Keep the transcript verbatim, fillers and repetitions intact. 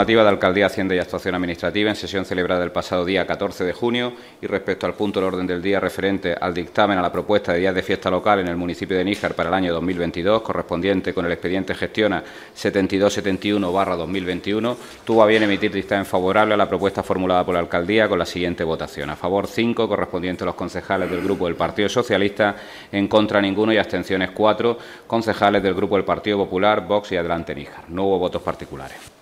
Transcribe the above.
De Alcaldía, Hacienda y Actuación Administrativa en sesión celebrada el pasado día catorce de junio y respecto al punto del orden del día referente al dictamen a la propuesta de días de fiesta local en el municipio de Níjar para el año dos mil veintidós, correspondiente con el expediente Gestiona setenta y dos setenta y uno barra dos mil veintiuno, tuvo a bien emitir dictamen favorable a la propuesta formulada por la Alcaldía con la siguiente votación. A favor cinco, correspondiente a los concejales del Grupo del Partido Socialista, en contra ninguno y abstenciones cuatro, concejales del Grupo del Partido Popular, Vox y Adelante Níjar. No hubo votos particulares.